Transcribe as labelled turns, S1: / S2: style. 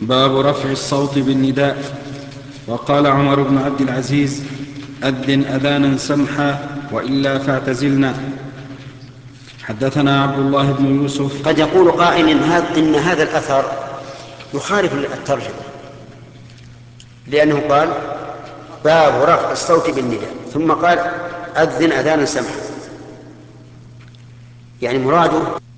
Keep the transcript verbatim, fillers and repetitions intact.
S1: باب رفع الصوت بالنداء. وقال عمر بن عبد العزيز: أذن أذانا سمحا وإلا فاعتزلنا. حدثنا عبد الله بن يوسف.
S2: قد يقول قائل إن هذا, إن هذا الأثر يخالف الترجمة، لأنه قال باب رفع الصوت بالنداء ثم قال أذن أذانا سمحا، يعني مراده